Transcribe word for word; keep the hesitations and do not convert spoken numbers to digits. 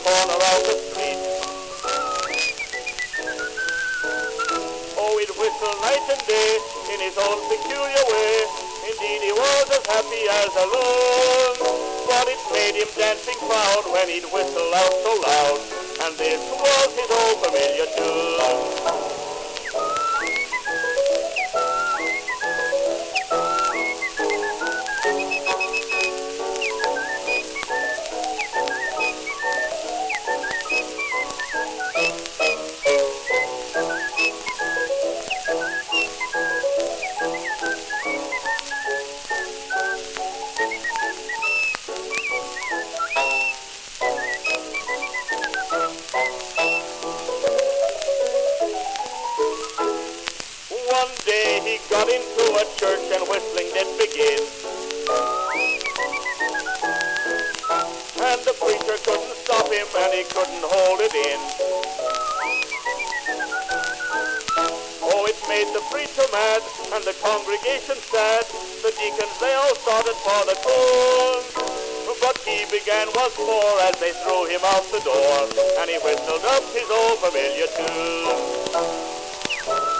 corner of the street. Oh, he'd whistle night and day in his own peculiar way. Indeed, he was as happy as a loon, but it made him dancing proud when he'd whistle out so loud, and this was his old familiar tune. One day he got into a church and whistling did begin, and the preacher couldn't stop him and he couldn't hold it in. Oh, it made the preacher mad and the congregation sad. The deacons, they all started for the tune, but he began once more as they threw him out the door, and he whistled up his old familiar tune.